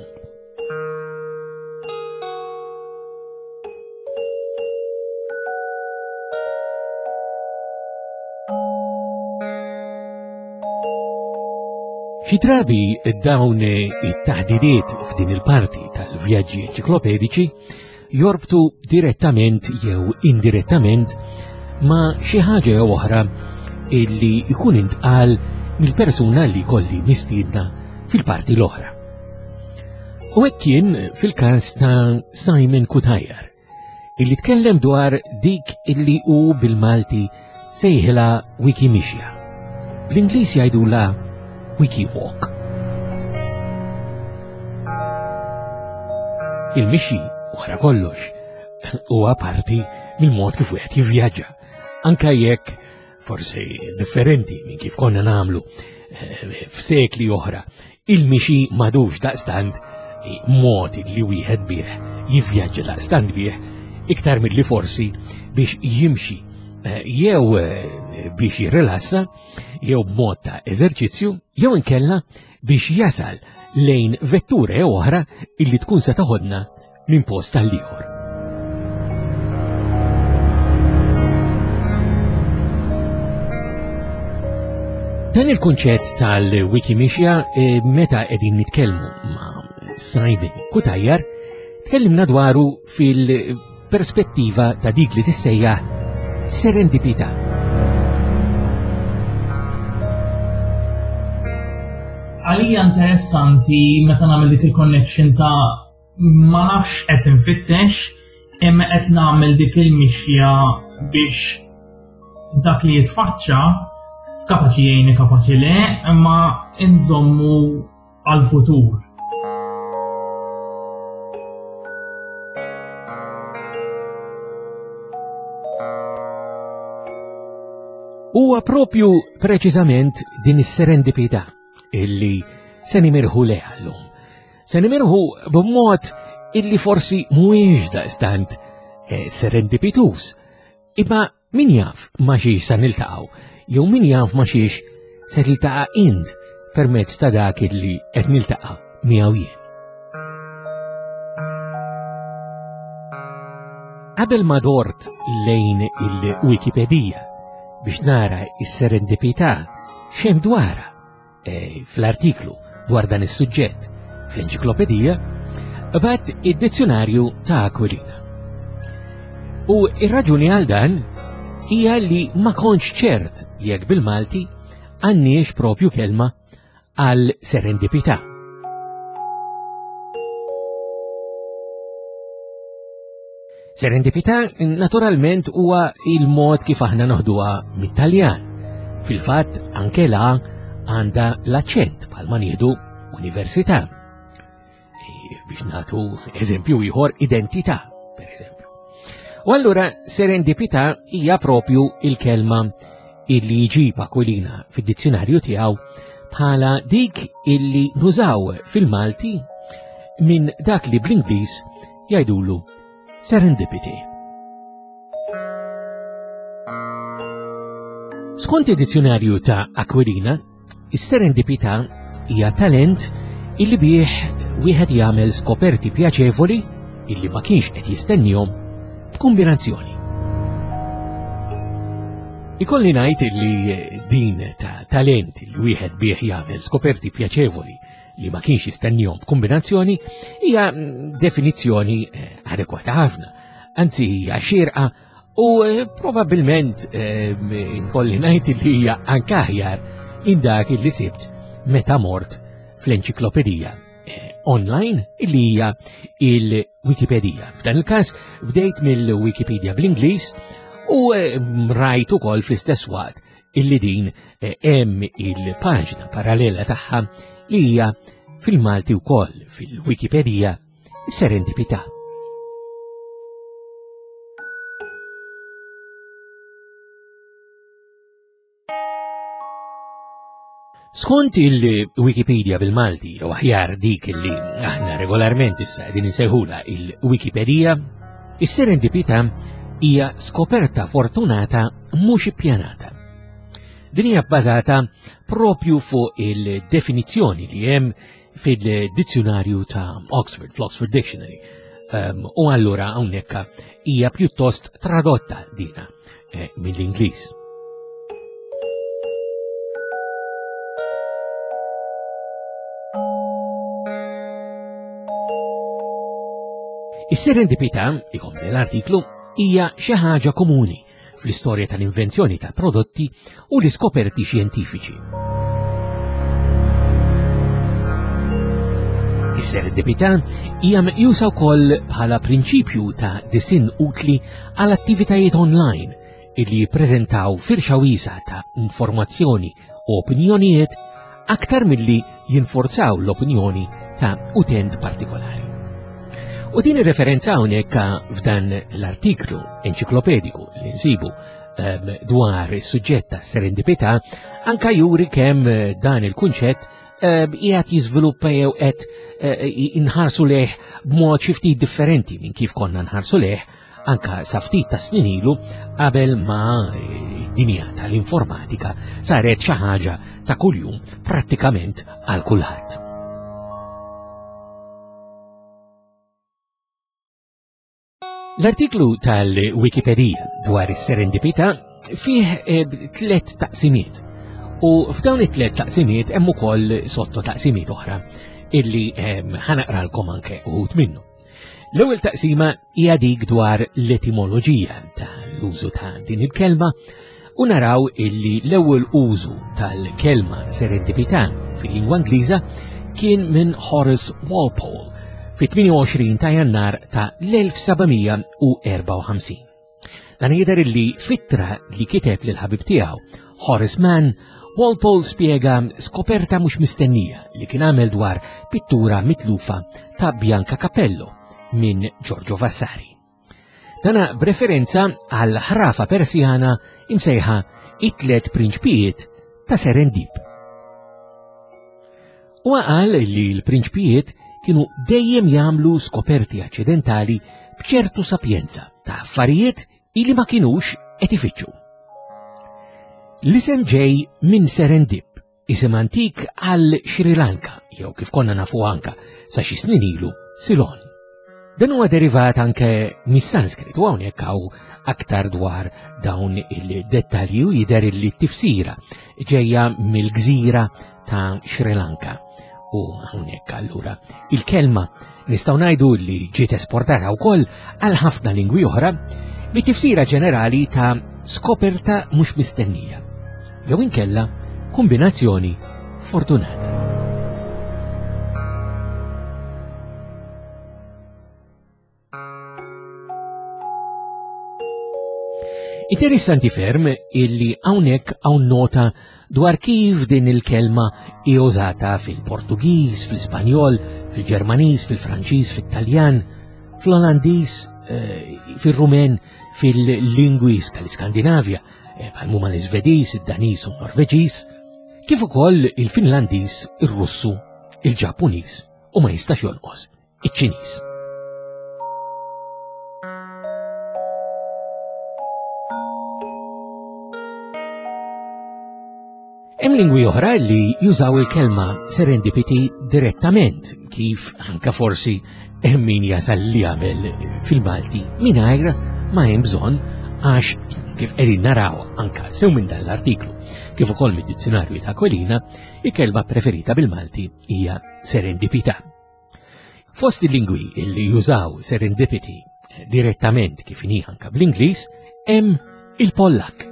Xi drabi dawn it-taħdidiet f'din il-parti tal-vjaġġi enċiklopedici jorbtu direttament jew indirettament ma' xi ħaġa jew oħra illi jkun intqal mill-persuna li kolli mistiedna fil-parti l-oħra. U hekk kien fil-każ ta' Simon Kutajer, illi tkellem dwar dik illi hu bil-Malti sejħilha Wikimixja. Bl-Ingliż jgħidulha Wikiwalk. Il-mixi wara kollox huwa parti mill-mod kif wieħed jivvjaġġa, anke jekk forsi differenti minn kif konna nagħmlu f'sekli oħra. Il-mixi m'għadux daqstant mod li wieħed bih jivvjaġġa daqstant bih iktar milli forsi biex jimxi jew biex jirrilassa, jew b'mod ta' eżerċizzju, jew inkella biex jasal lejn vettura jew oħra illi tkun se taħodna minn post tal-ieħor. Dan il-kunċett tal-Wikimixja meta qegħdin nitkellmu ma' Simon Kutajer, tkellimna dwaru fil-perspettiva ta' dik li tissejjaħ serendipità. Għalija interessanti meta nagħmel dik il-connection ta' ma nafx qed infittex imma qed nagħmel dik il-mixja biex dak li jitfaċċa f'kapaċi jgħinni kapaċi le imma inżommu għall-futur. Huwa propju preċiżament din is-serendipità illi se nimirħu leha llum. Se nimirħu b'mod illi forsi mhuwiex daqstant serendipitus, imma min jaf ma' xiex se niltaqgħu, jew min jaf ma' xiex se tiltaqa' int permezz ta' dak illi qed niltaqa' miegħu jien. Qabel ma dort lejn il-Wikipedija biex nara is-serendipità xemm dwarha e, fl-artiklu dwar dan is-suġġett fl-enċiklopedija, bat id-dizzjonarju ta' Aquilina. U ir-raġuni għal dan hija li ma kontx ċert jekk bil-Malti għandniex propju kelma għal serendipità. Serendipità naturalment huwa il-mod kif aħna noħduha mit-Taljan. Fil-fatt anke la għandha l-aċċent bħalma nieħdu università. E biex nagħtu eżempju ieħor identità, per eżempju. U allura serendipità hija propju il-kelma illi jġib Aquilina fid-dizzjonarju tiegħu bħala dik illi nużaw fil-Malti minn dak li bl-Ingliż jgħidulu serendipity. Skont id-dizzjonarju ta' Aquilina, is-serendipità hija talent illi bih wieħed jagħmel skoperti pjaċevoli illi ma kienx qed jistennihom b'kombinazzjoni. Ikolli ngħid illi din ta' talent li wieħed bih jagħmel skoperti pjaċevoli li ma kienx jistennihom b'kombinazzjoni hija definizzjoni adekwata ħafna, anzi hija xierqa u probabbilment inkolli ngħid li hija anke aħjar minn dak li sibt meta mort fl-enċiklopedija online illi hija il-Wikipedija. F'dan il-każ bdejt mill-Wikipedia bl-Ingliż u rajt ukoll fl-istess waqt illi din hemm il-paġna parallela tagħha li hija fil-Malti wkoll fil-Wikipedija Serendipità. Skont il-Wikipedia bil-Malti, u aħjar dik li aħna regolarment issa din insejħula il-Wikipedija, is-serendipità hija skoperta fortunata mhux ippjanata. Din hija bbażata propju fuq il-definizzjoni li hemm fil-dizzjonarju ta' Oxford, fl-Oxford Dictionary, um, u allura hawnhekk hija pjuttost tradotta dina eh, mill-Ingliż. Is-serendipità, ikompli l-artiklu, hija xi ħaġa komuni fl-istorja tal-invenzjoni tal-prodotti u l-iskoperti xjentifiċi. Is-serendipità hija meqjusa wkoll bħala prinċipju ta' disinn utli għal attivitajiet online illi jippreżentaw firxa wiesa ta' informazzjoni u opinjonijiet aktar milli jinforzaw l-opinjoni ta' utent partikolari. U din ir-referenza hawnhekk f'dan l-artiklu enċiklopediku li nsibu um, dwar is-suġġett tas-serendipità anka juri kemm dan il-kunċett qiegħed um, jiżviluppa jew qed uh, inħarsu leh b'mod xi ftit differenti minn kif konna nħarsu leh anka sa ftit ta' snin ilu qabel ma d-dinja tal-informatika saret xi ħaġa ta' kuljum prattikament għal kulħadd. L-artiklu tal-Wikipedija dwar is-serendipità fih eh, tliet taqsimiet u f'dawn it-tliet taqsimiet hemm ukoll sotto taqsimiet oħra illi ħanaqralkom eh, anke uħud minnu. L-ewwel taqsima hija dik dwar l-etimoloġija tal-użu ta' din il-kelma u naraw illi l-ewwel użu tal-kelma serendipità fil-lingwa Ingliża kien minn Horace Walpole fit-tminja u għoxrin ta' Jannar ta' l-elf sebgħimija u erba' u ħamsin. Dan jidher illi fittra li kiteb lil ħabib tiegħu Horace Mann, Walpole spjega skoperta mhux mistennija li kien għamel dwar pittura mitlufa ta' Bianca Capello minn Giorgio Vasari. Dana b'referenza għal ħrafa Persjana imsejħa it-tliet prinċpijiet ta' Serendip. U qal li l-prinċpijiet kienu dejjem jagħmlu skoperti aċċidentali b'ċertu sapjenza ta' affarijiet illi ma kinux qed ifittxu. L-isem ġej minn serendip, isem antik għal Sri Lanka, jew kif konna nafu anka sa xi snin ilu Ceylon. Dan huwa derivat anke mis-Sanskrit u hawnhekk hawn aktar dwar dawn il-dettalji u jidher li t-tifsira ġejja mill-gżira ta' Sri Lanka. U hawnhekk allura il-kelma nistgħu ngħidu li ġiet esportata wkoll għal ħafna lingwi oħra bi tifsira ġenerali ta' skoperta mhux mistennija, jew inkella kombinazzjoni fortunata. Interessanti ferm illi hawnhekk hawn nota dwar kif din il-kelma hi użata fil-Portugiż, fil-Spanjol, fil-Ġermaniż, fil-Franċiż, fil-Taljan, fl-Olandiż, eh, fil-Rumen, fil-lingwi tal-Iskandinavja, eh, bħal huma l-Iżvediż, id-Daniż u n-Norveġiż, kif ukoll il-Finlandiż, ir-Russu, il-Ġappuniż u ma jistax jonqos iċ-Ċiniż. Hemm lingwi oħra li jużaw il-kelma serendipity direttament, kif anka forsi hemm min jasal li jagħmel fil-Malti mingħajr ma hemm bżonn għax kif qegħdin naraw anka sew minn dan l-artiklu kif ukoll mid-dizzjonarju ta' Kwelina, il-kelma preferita bil-Malti hija serendipità. Fost il-lingwi li jużaw serendipity direttament kif inhi anka bl-Ingliż hemm il-Pollak.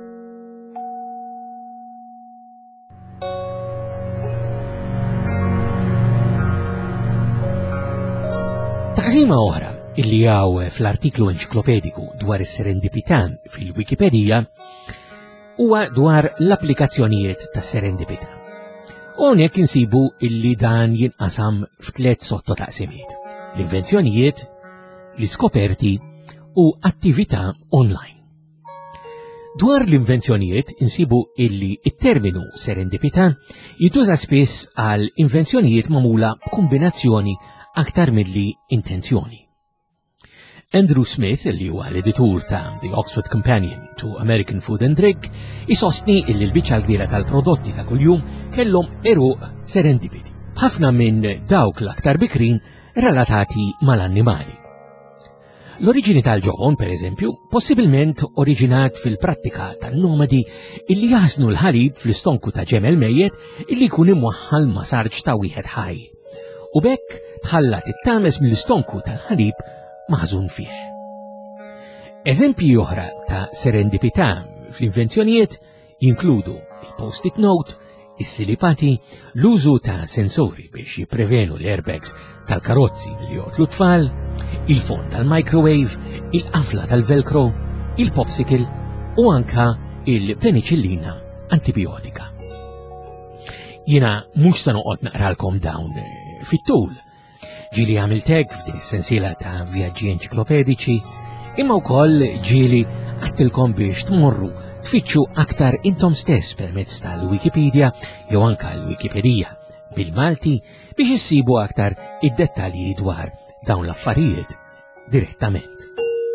Taqsima oħra illi għaw fl-artiklu enċiklopediku dwar is-serendipità fil-Wikipedija huwa dwar l-applikazzjonijiet tas-serendipità. U hawnhekk insibu illi dan jinqasam f'tliet sottotaqsimiet: l-invenzjonijiet, l-iskoperti u attività online. Dwar l-invenzjonijiet insibu illi it-terminu serendipità jituża spiss għal invenzjonijiet magħmula b'kombinazzjoni aktar milli intenzjoni. Andrew Smith, li huwa l-editur ta' The Oxford Companion to American Food and Drink, isostni illi l-biċċa kbira tal-prodotti ta' kuljum kellhom eruq serendipiti, ħafna minn dawk l-aktar bikrin relatati mal-annimali. L-oriġini tal-ġobon, per eżempju, possibilment oriġinat fil-prattika tan-nomadi illi jaħsnu l-ħalib fl-istonku ta' ġemel mejjed illi jkun imwaħħal ma' sarġ ta' wieħed ħaj. U bekk tħallat it-tames mill-istonku tal-ħalib maħżun fih. Eżempji oħra ta' serendipità fl-invenzjonijiet jinkludu il-post-it note, is-silipati, l-użu ta' sensori biex jipprevenu l-airbags tal-karozzi li jotlu tfal, il-fon tal-microwave, il-qafla tal-velcro, il-popsicle u anka il-penicillina antibiotika. Jina mhux se noqgħod naqralkom dawn fit-tul. Ġili għamilt hekk f'din is-sensiela ta' vjaġġi enċiklopedici, imma wkoll ġili għattilkom biex tmorru tfittxu aktar intom stess permezz tal-Wikipedia jew anka l-Wikipedija bil-Malti biex issibu aktar id-dettalji dwar dawn l-affarijiet direttament.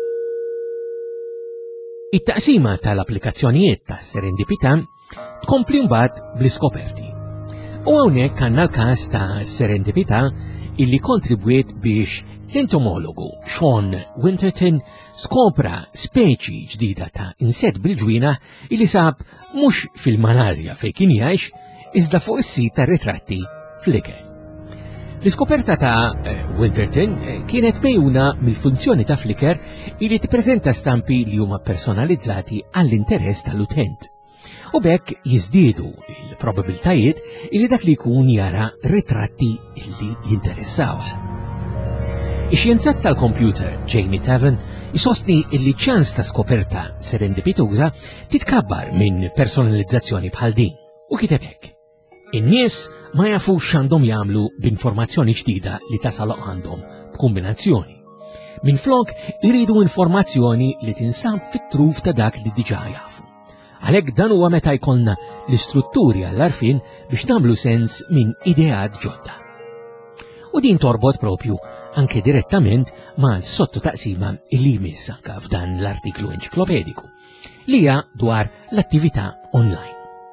It-taqsima tal-applikazzjonijiet tas-serendipità tkompli mbagħad bl-iskoperti. U hawnhekk għandna l-każ ta' serendipità illi kontribwiet biex l-entomologu Sean Winterton skopra speċi ġdida ta' insett bil-ġwina illi sab mhux fil-Malasja fejn kien jgħix iżda fuq is-sit tar-ritratti Flickr. L-iskoperta ta' Winterton kienet mejjuna mill-funzjoni ta' Flickr illi tippreżenta stampi li huma personalizzati għall-interess tal-utent. U bekk jiżdiedu l-probabilitajiet illi dak li jkun jara ritratti illi jinteressawha. Ix-xjenzat tal-kompjuter Jamie Taven isostni illi ċans ta' skoperta serendipituża titkabbar minn personalizzazzjoni bħal din u kiteb hekk: in-nies ma jafux x'għandhom jagħmlu b'informazzjoni ġdida li tasal għandhom b'kombinazzjoni. Minflok iridu informazzjoni li tinsab fit-truf ta' dak li diġà jafu. Għalhekk dan huwa meta jkollna l-istrutturi għall-arfin biex nagħmlu sens minn ideat ġodda. U din torbot propju anke direttament mal sotto taqsima illi jmiss anke f'dan l-artiklu enċiklopediku li hija dwar l-attività online.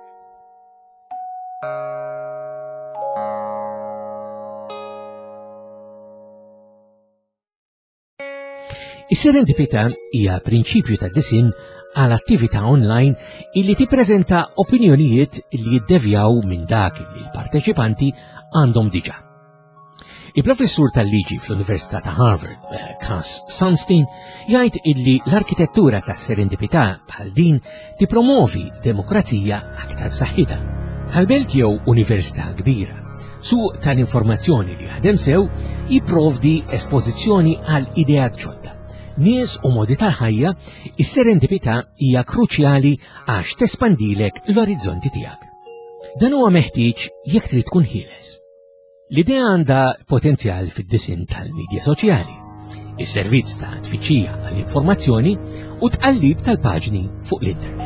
Is-serendipità hija prinċipju ta' disin għal attività online illi tippreżenta opinjonijiet li jiddevjaw minn dak li l-parteċipanti għandhom diġà. Il-professur tal-liġi fl-Università ta' Harvard, Cass Sunstein, jgħid illi l-arkitettura ta' serendipità bħal din tipromovi demokrazija aktar b'saħħitha. Għal-belt jew università kbira, suq tal-informazzjoni li ħadem sew jipprovdi espożizzjoni għal ideat ġodda. Nies u modi tal-ħajja, is-serendipità hija kruċjali għax tespandilek l-orizzonti tiegħek. Dan huwa meħtieġ jekk trid tkun ħieles. L-idea għandha potenzjal fid-disin tal-midja soċjali, is-servizz ta' tfittxija għall-informazzjoni u tqallib tal-paġni fuq l-internet.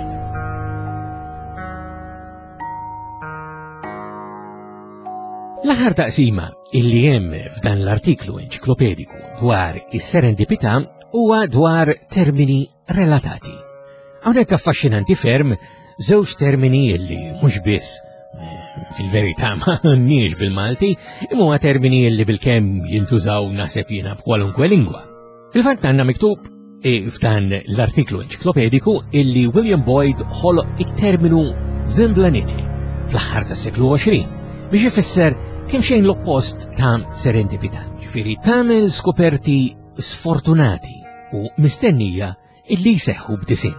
L-aħħar taqsima illi hemm f'dan l-artiklu enċiklopediku dwar is-serendipità huwa dwar termini relatati. Hawnhekk affaxxinanti ferm żewġ termini illi mhux biss fil-verità m'għandniex bil-Malti, imma huwa termini illi bil-kemm jintużaw naħseb jiena b'kwalunkwe lingwa. Fil-fatt għandna miktub f'dan l-artiklu enċiklopediku illi William Boyd ħoloq it-terminu Zemblanity fl-aħħar tas-seklu għoxrin biex ifisser kemm xejn l-oppost ta' serendipità, ġifieri tagħmel skoperti sfortunati u mistennija illi jseħħu b'disin.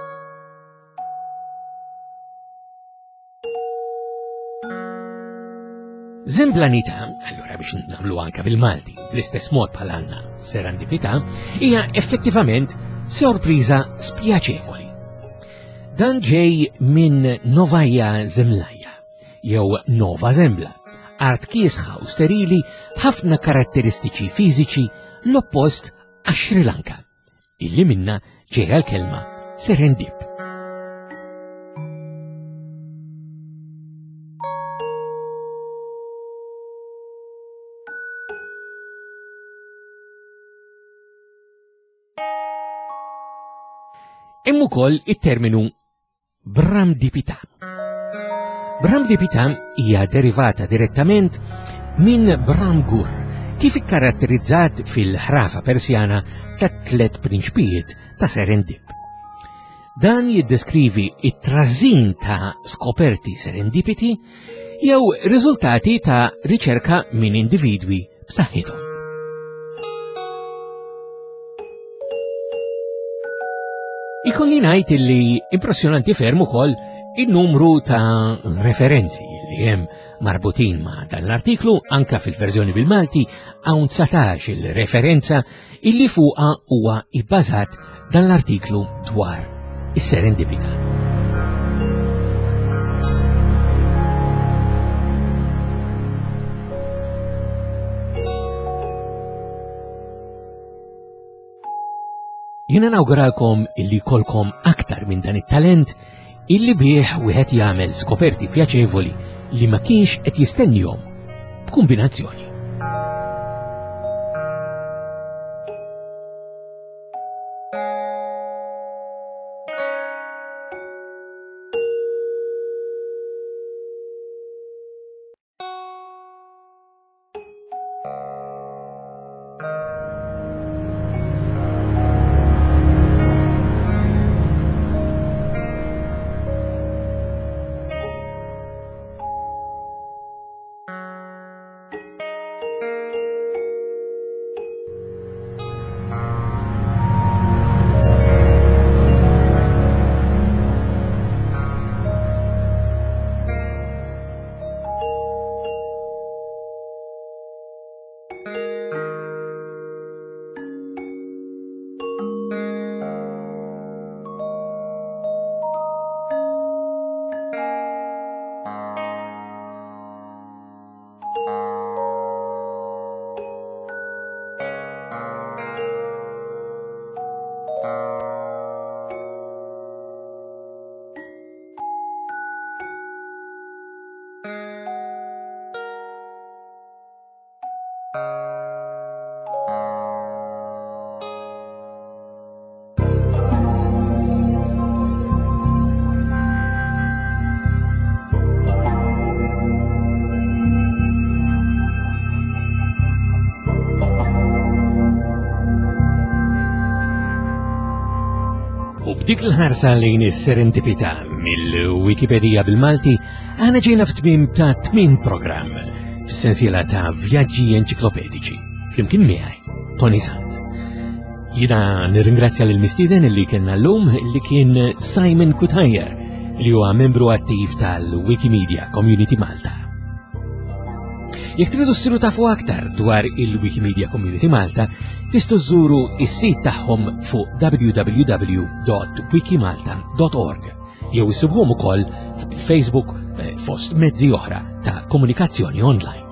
Zemblanità, allura biex nagħmlu anke bil-Malti, bl-istess mod bħal għandna serendipità, hija effettivament sorpriża spjaċevoli. Dan ġej minn Novaya Zemlja, jew Nova Zembla, art kiesħa u sterili ħafna karatteristiċi fiżiċi l-oppost għax Sri Lanka, illi minna ġejja l-kelma serendip. Hemm ukoll it-terminu Brahmdipita. Brahmdipita hija derivata direttament minn Brahmgur, kif ikkaratterizzat fil-ħrafa Persjana ta' tliet prinċpijiet ta' Serendip. Dan jiddeskrivi it-trażin ta' skoperti serendipiti jew riżultati ta' riċerka minn individwi b'saħħithom. Ikolli ngħid li impressjonanti ferm ukoll in-numru ta' referenzi li hemm marbutin ma' dan l-artiklu anka fil-verżjoni bil-Malti hawn tsatax il-referenza illi fuqha huwa ibbażat dan l-artiklu dwar is-serendipità. Jiena nawguralkom illi kolkom aktar minn dan it-talent illi bih wieħed jagħmel skoperti pjaċevoli li ma kienx qed jistennihom b'kombinazzjoni. U b'dik l-ħarsa lejn is-serendipità mill-Wikipedia bil-Malti aħna ġejna f'tmiem ta' tmien programm fis-sensiela ta' vjaġġi enċiklopedici flimkien miegħi Tony Sant. Jiena nirringrazzja lil mistieden li kienna llum li kien Simon Kutajer li huwa membru attiv tal-Wikimedia Community Malta. Jekk tridu ssiru tafu aktar dwar il-Wikimedia Community Malta, tistgħu żżuru s-sit tagħhom fuq w w w dot wikimalta dot org jew issibhom ukoll fuq il-Facebook fost mezzi oħra ta' komunikazzjoni online.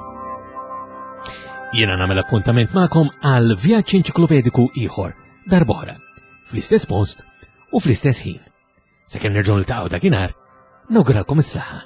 Jiena nagħmel appuntament magħkom għal vjaġġ enċiklopediku ieħor darb'oħra, fl-istess post u fl-istess ħin. Sakemm nerġgħu niltaqgħu dakinhar, nawguralkom is-saħħa.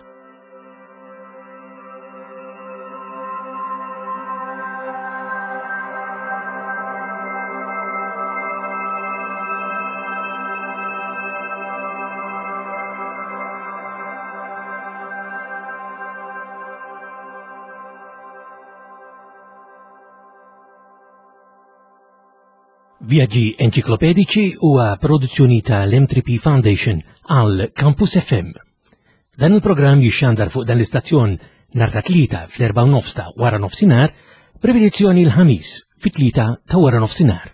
Vjaġġi enċiklopedici huwa produzzjoni tal-M three P Foundation għal Campus F M. Dan il-programm jixxandar fuq dan l-istazzjon nhar ta' tlieta fl-erba' u nofs ta' wara nofsinhar, prevedizzjoni l-ħamis fit-tlieta ta' wara nofsinhar.